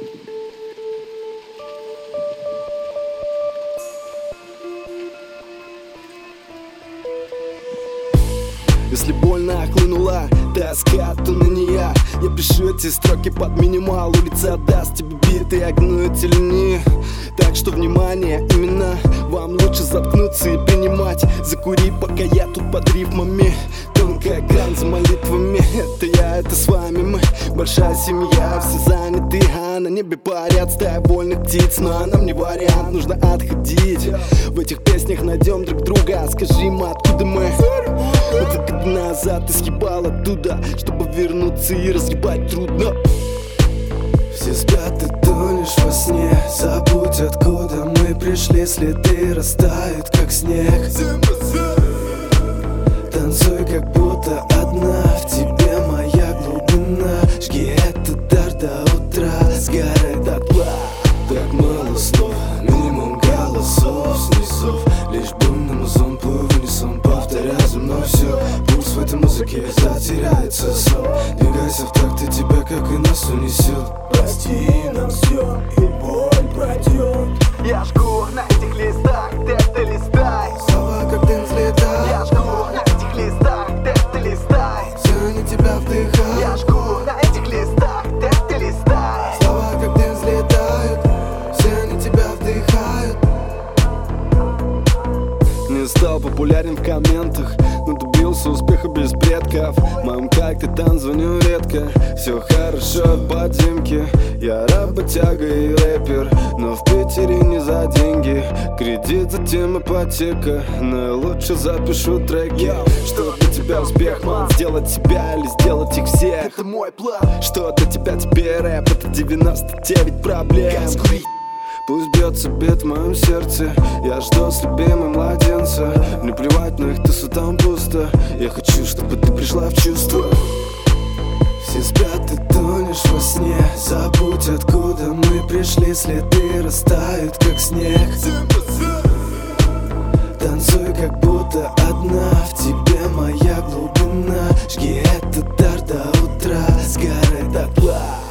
Если больно хлынула тоска, то на нея я пишу эти строки под минимал. Улица даст тебе бит, я гну эти линии. Так что внимание, именно вам лучше заткнуться и принимать. Закури, пока я тут под рифмами. Тонкая грань за молитвами. Это я, это с вами мы. Большая семья, все заняты, а на небе парят стая вольных птиц. Но нам не вариант, нужно отходить. В этих песнях найдем друг друга. Скажи им, откуда мы? Это годы назад ты съебал оттуда, чтобы вернуться и разъебать трудно. Все спят, ты тонешь во сне. Забудь, откуда мы пришли. Следы растают, как снег. Танцуй, как будто одна. В тебе моя глубина. Жги этот дар до утра. Сгорай дотла. Так мало слов, минимум голосов снизу. Лишь бум музон плыву в унисон. Повторяй за мной все. Пульс в этой музыке затеряется сон. Двигайся в такт, и тебя как и нас унесет. Прости нам все, и боль пройдет. Я жгу на этих листах, ты листай. Слова как дым взлетают. Я жгу на этих листах, ты листай. Все они тебя вдыхают. Я жгу на этих листах, ты листай. Слова как дым взлетают. Все они тебя вдыхают. Не стал популярен в комментах, но добился успеха без предков. Мам, как ты там, звоню редко. Все хорошо в подземке. Я работяга и рэпер, но в Питере не за деньги. Кредит, затем ипотека. Но я лучше запишу треки. Что для тебя успех, ман? Сделать себя или сделать их всех? Это мой план. Что для тебя теперь рэп? Это 99 проблем. Пусть бьется бит в моем сердце. Я жду с любимым младенца. Мне плевать на их тусу, там пусто. Я хочу, чтобы ты пришла в чувство. Все спят, ты тонешь во сне. Забудь, откуда мы пришли. Следы растают, как снег. Танцуй, как будто одна. В тебе моя глубина. Жги этот дар до утра. Сгорай дотла.